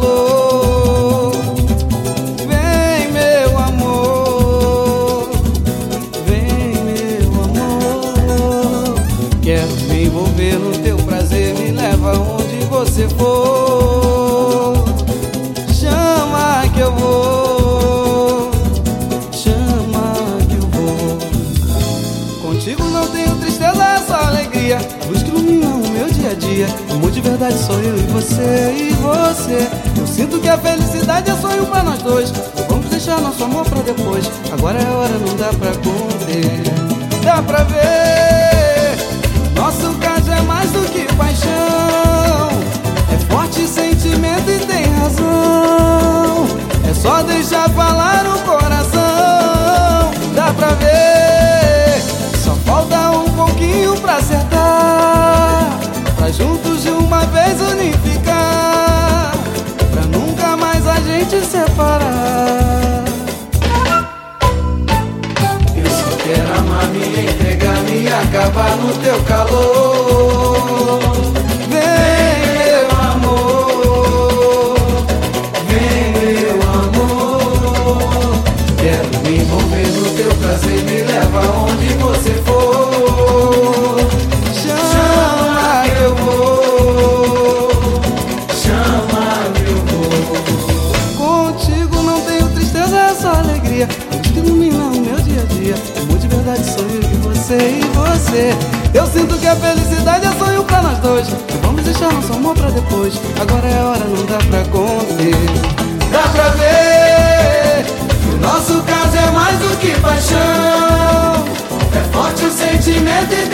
calor. Vem, meu amor, vem, meu amor. Quero me envolver no teu prazer, me leva onde você for. Chama que eu vou, chama que eu vou. Contigo não tenho tristeza, é só alegria. Luz que ilumina o meu dia a dia. Amor de verdade sou eu e você, e você. Eu sinto que a felicidade é sonho pra nós dois. Vamos deixar nosso amor pra depois. Agora é hora, não dá pra conter. Dá pra ver, nosso caso é mais do que paixão. É forte sentimento e tem razão. É só deixar falar o coração. Dá pra ver, só falta um pouquinho pra acertar, pra juntos de uma vez unificar, pra nunca mais a gente separar. Eu só quero amar, me entregar, me acabar no teu calor. Vem, meu amor, vem, meu amor. Quero me envolver no teu prazer, me leva onde você for. Chama que eu vou, chama que eu vou. Contigo não tenho tristeza, é só alegria. Luz que ilumina o meu dia a dia. Amor de verdade sou eu e você, e você. Eu sinto que a felicidade é sonho pra nós dois. Vamos deixar nosso amor pra depois. Agora é hora, não dá pra conter. Dá pra ver, o nosso caso é mais do que paixão. É forte o sentimento e